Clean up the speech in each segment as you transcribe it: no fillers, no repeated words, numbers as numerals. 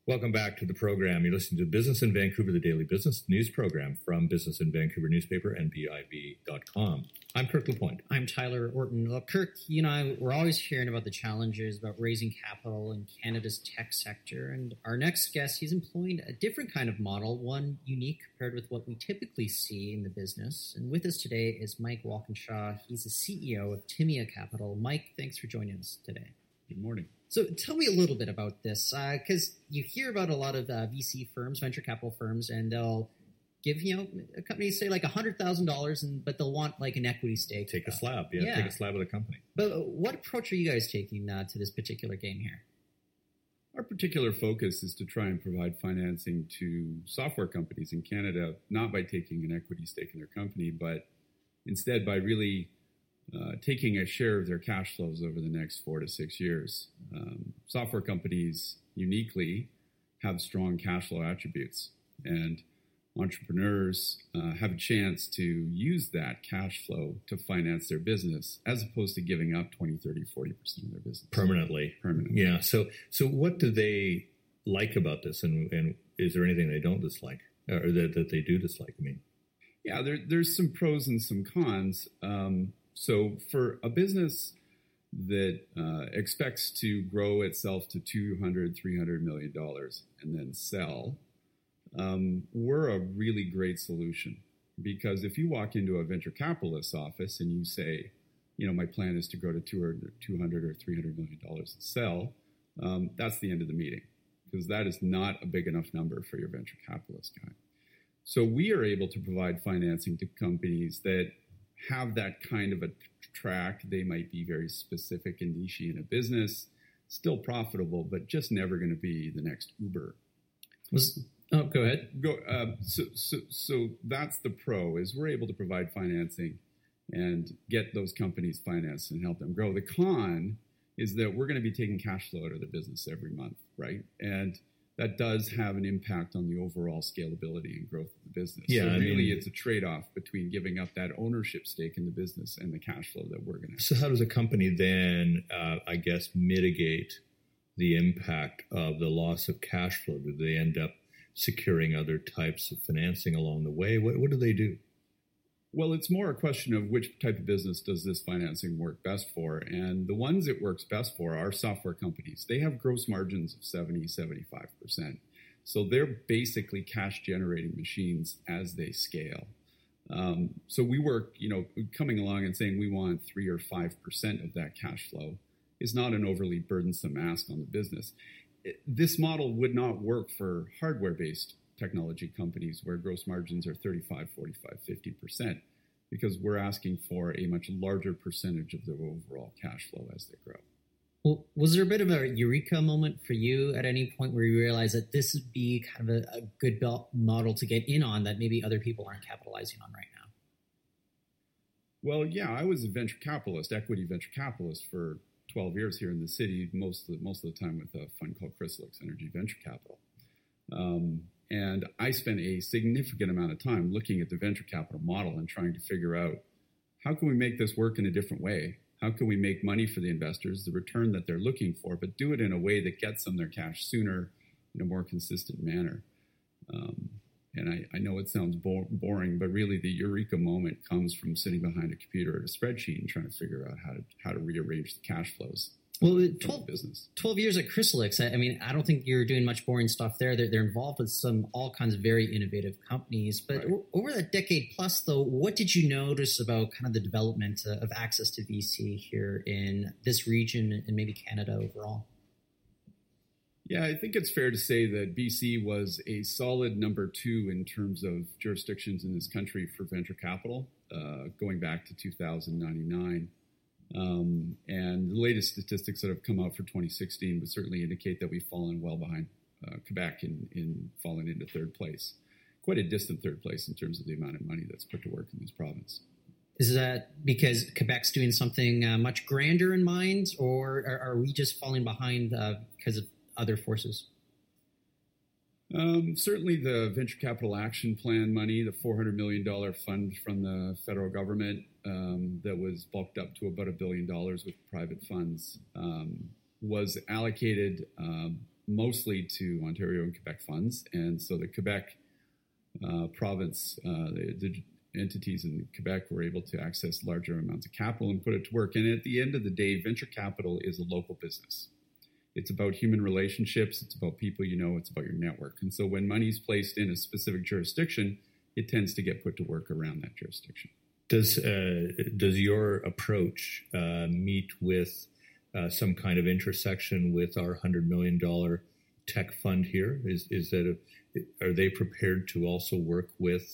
Welcome back to the program. You're listening to Business in Vancouver, the daily business news program from Business in Vancouver newspaper and BIV.com. I'm Kirk LaPointe. I'm Tyler Orton. Well, Kirk, you know, we're always hearing about the challenges about raising capital in Canada's tech sector. And our next guest, he's employing a different kind of model, one unique compared with what we typically see in the business. And with us today is Mike Walkinshaw. He's the CEO of Timia Capital. Mike, thanks for joining us today. Good morning. So tell me a little bit about this, because you hear about a lot of VC firms, venture capital firms, and they'll give, a company, say like $100,000, but they'll want like an equity stake. Take a slab, take a slab of the company. But what approach are you guys taking to this particular game here? Our particular focus is to try and provide financing to software companies in Canada, not by taking an equity stake in their company, but instead by really taking a share of their cash flows over the next 4 to 6 years. Software companies uniquely have strong cash flow attributes, and entrepreneurs have a chance to use that cash flow to finance their business as opposed to giving up 20, 30, 40% of their business. Permanently. Yeah. So what do they like about this, and is there anything they don't dislike, or that they do dislike? I mean, yeah, there's some pros and some cons. So for a business that expects to grow itself to $200, $300 million and then sell, we're a really great solution. Because if you walk into a venture capitalist's office and you say, my plan is to grow to $200 or $300 million and sell, that's the end of the meeting, because that is not a big enough number for your venture capitalist guy. So we are able to provide financing to companies that have that kind of a track. They might be very specific and niche in a business, still profitable, but just never going to be the next Uber. Go ahead. So that's the pro, is we're able to provide financing and get those companies financed and help them grow. The con is that we're going to be taking cash flow out of the business every month, right? And that does have an impact on the overall scalability and growth of the business. Yeah, so really, it's a trade-off between giving up that ownership stake in the business and the cash flow that we're going to have. So how does a company then, mitigate the impact of the loss of cash flow? Do they end up securing other types of financing along the way? What do they do? Well, it's more a question of which type of business does this financing work best for. And the ones it works best for are software companies. They have gross margins of 70, 75%. So they're basically cash generating machines as they scale. So we work, coming along and saying we want 3 or 5% of that cash flow is not an overly burdensome ask on the business. This model would not work for hardware-based technology companies where gross margins are 35, 45, 50%, because we're asking for a much larger percentage of their overall cash flow as they grow. Well, was there a bit of a eureka moment for you at any point where you realized that this would be kind of a good model to get in on that maybe other people aren't capitalizing on right now? Well, yeah, I was a venture capitalist, equity venture capitalist for 12 years here in the city, most of the time with a fund called Chrysalix Energy Venture Capital. And I spent a significant amount of time looking at the venture capital model and trying to figure out, how can we make this work in a different way? How can we make money for the investors, the return that they're looking for, but do it in a way that gets them their cash sooner in a more consistent manner? And I know it sounds boring, but really the eureka moment comes from sitting behind a computer at a spreadsheet and trying to figure out how to rearrange the cash flows. Well, 12 years at Chrysalix, I don't think you're doing much boring stuff there. They're involved with all kinds of very innovative companies. But right. Over that decade plus, though, what did you notice about kind of the development of access to VC here in this region and maybe Canada overall? Yeah, I think it's fair to say that BC was a solid number 2 in terms of jurisdictions in this country for venture capital, going back to 2009. And the latest statistics that have come out for 2016 would certainly indicate that we've fallen well behind Quebec in falling into third place. Quite a distant third place in terms of the amount of money that's put to work in this province. Is that because Quebec's doing something much grander in mind, or are we just falling behind because of other forces? Certainly the Venture Capital Action Plan money, the $400 million fund from the federal government that was bulked up to about $1 billion with private funds, was allocated mostly to Ontario and Quebec funds. And so the Quebec province, the entities in Quebec were able to access larger amounts of capital and put it to work. And at the end of the day, venture capital is a local business. It's about human relationships. It's about people you know. It's about your network. And so when money is placed in a specific jurisdiction, it tends to get put to work around that jurisdiction. Does your approach meet with some kind of intersection with our $100 million tech fund here? Are they prepared to also work with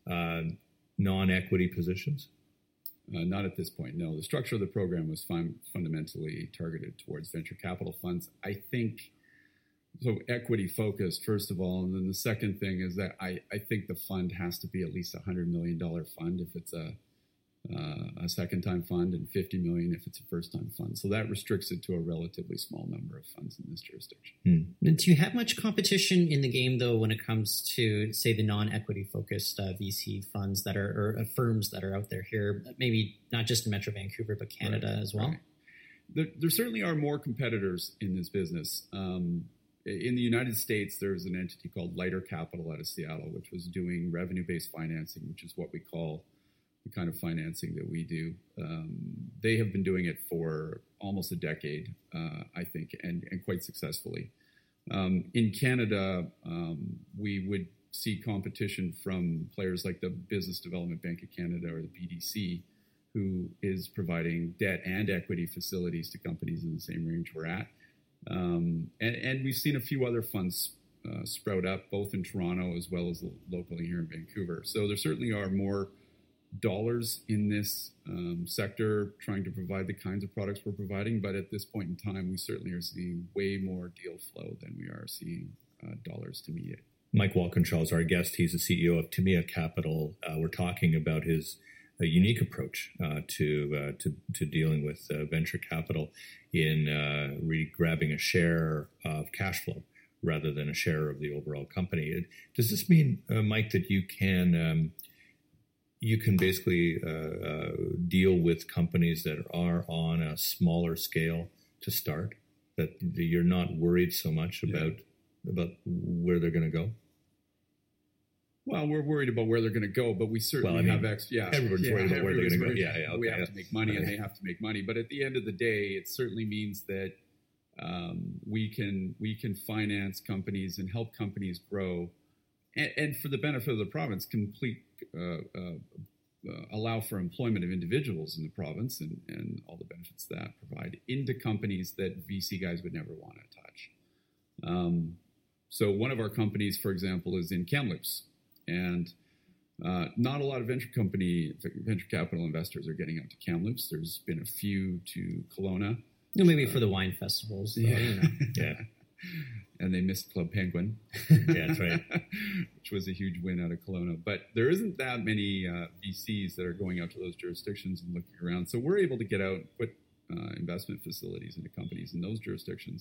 non-equity positions? Not at this point, no. The structure of the program was fundamentally targeted towards venture capital funds. I think, so equity focused, first of all. And then the second thing is that I think the fund has to be at least $100 million fund if it's a second-time fund, and $50 million if it's a first-time fund. So that restricts it to a relatively small number of funds in this jurisdiction. Do you have much competition in the game, though, when it comes to, say, the non-equity focused VC funds that are or firms that are out there here, maybe not just in Metro Vancouver, but Canada as well? Right. There certainly are more competitors in this business. In the United States, there's an entity called Lighter Capital out of Seattle, which was doing revenue-based financing, which is what we call the kind of financing that we do. They have been doing it for almost a decade, I think, and quite successfully. In Canada, we would see competition from players like the Business Development Bank of Canada or the BDC, who is providing debt and equity facilities to companies in the same range we're at. And we've seen a few other funds sprout up, both in Toronto as well as locally here in Vancouver. So there certainly are more dollars in this sector trying to provide the kinds of products we're providing. But at this point in time, we certainly are seeing way more deal flow than we are seeing dollars to meet it. Mike Walkinshaw is our guest. He's the CEO of Tamiya Capital. We're talking about his unique approach to dealing with venture capital in really grabbing a share of cash flow rather than a share of the overall company. Does this mean, Mike, that you can basically deal with companies that are on a smaller scale to start, that you're not worried so much about where they're going to go? Well, we're worried about where they're going to go, but we certainly have everyone's worried about where they're going to go. Okay, we have to make money, and they have to make money. But at the end of the day, it certainly means that we can finance companies and help companies grow, and for the benefit of the province, allow for employment of individuals in the province and all the benefits that provide into companies that VC guys would never want to touch. So one of our companies, for example, is in Kamloops. And not a lot of venture capital investors are getting out to Kamloops. There's been a few to Kelowna. Maybe for the wine festivals. Though, Yeah. And they missed Club Penguin. Yeah, that's right. Which was a huge win out of Kelowna. But there isn't that many VCs that are going out to those jurisdictions and looking around. So we're able to get out and put investment facilities into companies in those jurisdictions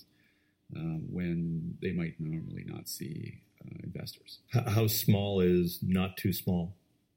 when they might normally not see investors. How small is not too small?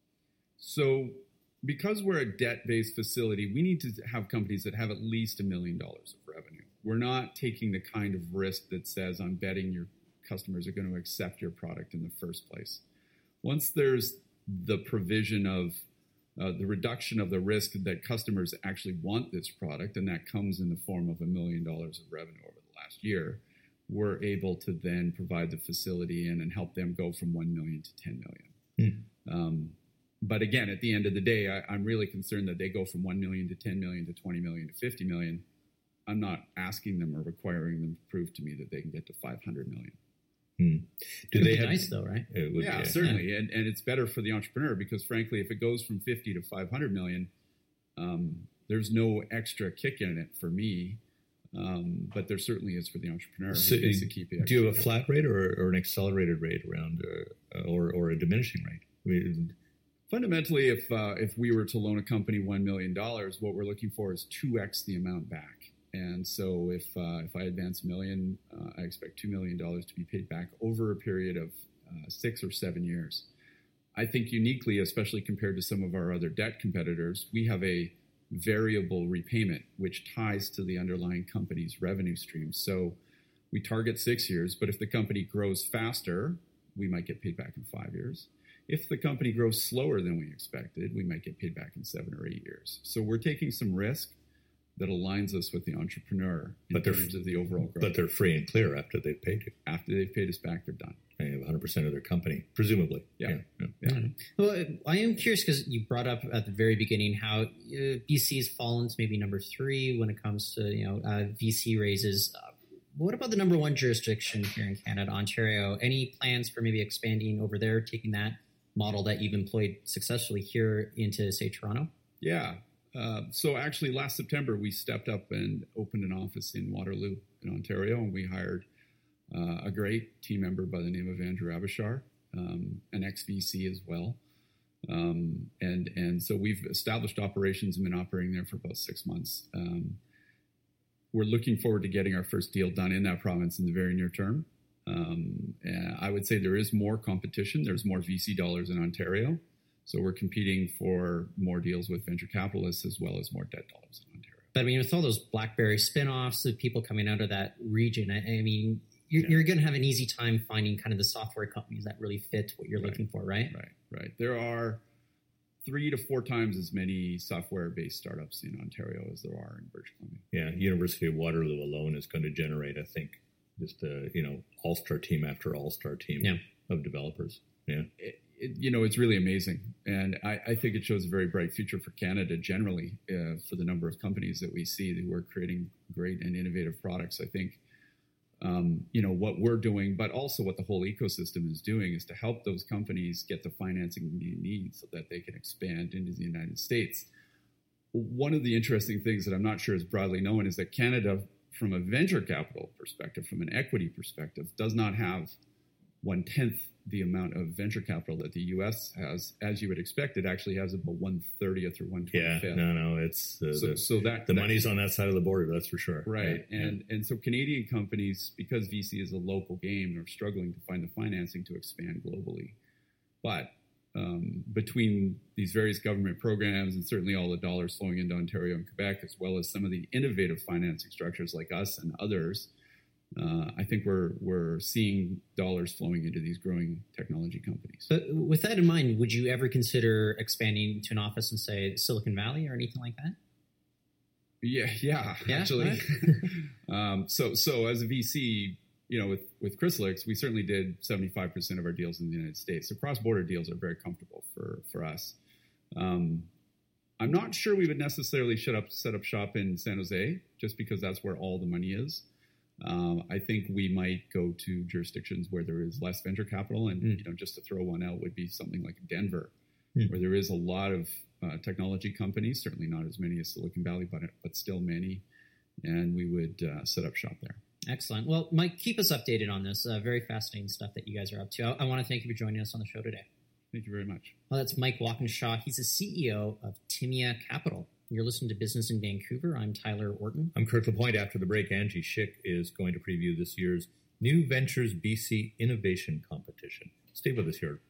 So because we're a debt-based facility, we need to have companies that have at least $1 million of revenue. We're not taking the kind of risk that says, I'm betting your customers are going to accept your product in the first place. Once there's the provision of the reduction of the risk that customers actually want this product, and that comes in the form of $1 million of revenue over the last year, we're able to then provide the facility and help them go from 1 million to 10 million. But again, at the end of the day, I'm really concerned that they go from 1 million to 10 million to 20 million to 50 million. I'm not asking them or requiring them to prove to me that they can get to 500 million. Do they nice though, right? Yeah, certainly. And it's better for the entrepreneur because frankly, if it goes from 50 to 500 million, there's no extra kick in it for me. But there certainly is for the entrepreneur. So do you have a flat rate or an accelerated rate around, or a diminishing rate? I mean, fundamentally, if we were to loan a company $1 million, what we're looking for is 2x the amount back. And so if I advance $1 million, I expect $2 million to be paid back over a period of 6 or 7 years. I think uniquely, especially compared to some of our other debt competitors, we have a variable repayment, which ties to the underlying company's revenue stream. So we target 6 years, but if the company grows faster, we might get paid back in 5 years. If the company grows slower than we expected, we might get paid back in 7 or 8 years. So we're taking some risk that aligns us with the entrepreneur in terms of the overall growth. But they're free and clear after they've paid you. After they've paid us back, they're done. They have 100% of their company, presumably. Yeah. Well, I am curious because you brought up at the very beginning how BC's fallen to maybe number 3 when it comes to VC raises. What about the number 1 jurisdiction here in Canada, Ontario? Any plans for maybe expanding over there, taking that model that you've employed successfully here into, say, Toronto? Yeah. So actually, last September, we stepped up and opened an office in Waterloo in Ontario, and we hired a great team member by the name of Andrew Abishar, an ex-VC as well. And so we've established operations and been operating there for about 6 months. We're looking forward to getting our first deal done in that province in the very near term. I would say there is more competition. There's more VC dollars in Ontario. So we're competing for more deals with venture capitalists as well as more debt dollars in Ontario. But I mean, with all those BlackBerry spinoffs, the people coming out of that region, I mean, you're going to have an easy time finding kind of the software companies that really fit what you're looking for, right? Right. There are 3 to 4 times as many software-based startups in Ontario as there are in British Columbia. Yeah, University of Waterloo alone is going to generate, I think, just all-star team after all-star team of developers. Yeah. It's really amazing. And I think it shows a very bright future for Canada generally for the number of companies that we see who are creating great and innovative products. I think, what we're doing, but also what the whole ecosystem is doing is to help those companies get the financing they need so that they can expand into the United States. One of the interesting things that I'm not sure is broadly known is that Canada, from a venture capital perspective, from an equity perspective, does not have 1/10 the amount of venture capital that the U.S. has. As you would expect, it actually has about 1/30th or 1/25th. Yeah, no, it's the money's on that side of the border, that's for sure. Right, and so Canadian companies, because VC is a local game, are struggling to find the financing to expand globally. But between these various government programs and certainly all the dollars flowing into Ontario and Quebec, as well as some of the innovative financing structures like us and others, I think we're seeing dollars flowing into these growing technology companies. But with that in mind, would you ever consider expanding to an office in, say, Silicon Valley or anything like that? Yeah, actually. So as a VC, with Chrysalix, we certainly did 75% of our deals in the United States. So cross-border deals are very comfortable for us. I'm not sure we would necessarily set up shop in San Jose just because that's where all the money is. I think we might go to jurisdictions where there is less venture capital, and just to throw one out would be something like Denver, where there is a lot of technology companies. Certainly not as many as Silicon Valley, but still many, and we would set up shop there. Excellent. Well, Mike, keep us updated on this very fascinating stuff that you guys are up to. I want to thank you for joining us on the show today. Thank you very much. Well, that's Mike Walkinshaw. He's the CEO of Timia Capital. You're listening to Business in Vancouver. I'm Tyler Orton. I'm Kirk LaPointe. After the break, Angie Schick is going to preview this year's New Ventures BC Innovation Competition. Stay with us here